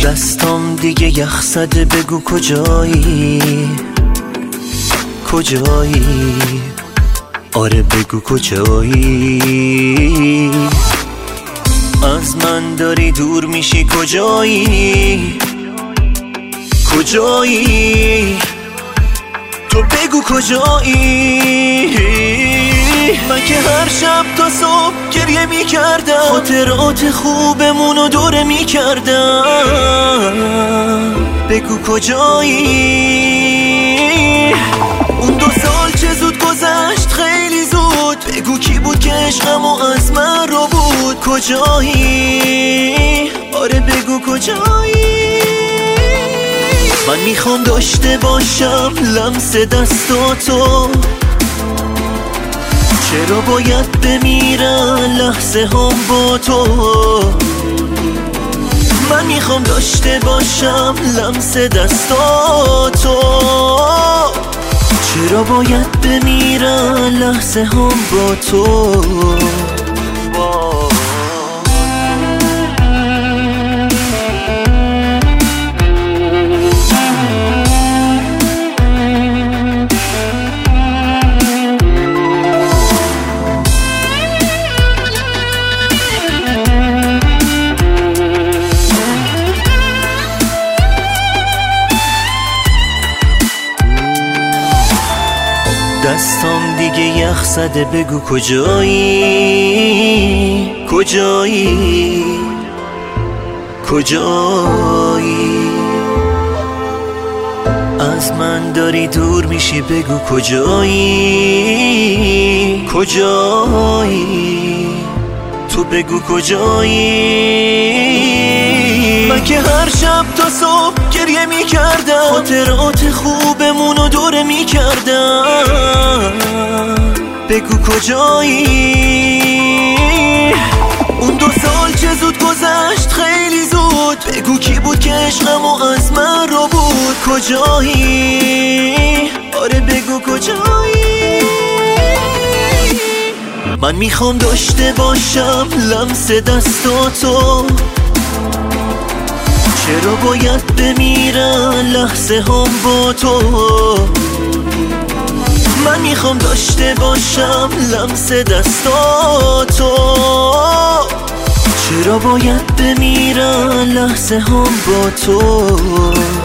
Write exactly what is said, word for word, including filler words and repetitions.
دستام دیگه یخ زده، بگو کجایی کجایی، آره بگو کجایی. از من داری دور میشی، کجایی کجایی، تو بگو کجایی. من که هر شب تا صبح گریه میکردم، خاطرات خوبمونو دوره میکردم، بگو کجایی. اون دو سال چه زود گذشت، خیلی زود، بگو کی بود که عشقمو از من رو بود. کجایی، آره بگو کجایی. من میخوام داشته باشم لمس دستاتو، چرا باید بمیرن لحظه هم با تو. من میخوام داشته باشم لمس دستاتو، چرا باید بمیرن لحظه هم با تو. دستام دیگه یخ زده، بگو کجایی کجایی کجایی. از من داری دور میشی، بگو کجایی کجایی، تو بگو کجایی. من که هر شب تا صبح گریه میکردم، خاطرات خوبمونو دوره میکردم، بگو کجایی. اون دو سال چه زود گذشت، خیلی زود، بگو کی بود که عشقمو از من رو بود. کجایی، آره بگو کجایی. من میخوام داشته باشم لمس دستاتو، چرا باید بمیرن لحظه هم با تو. من میخوام داشته باشم لمس دستاتو، چرا باید بمیرن لحظه هم با تو.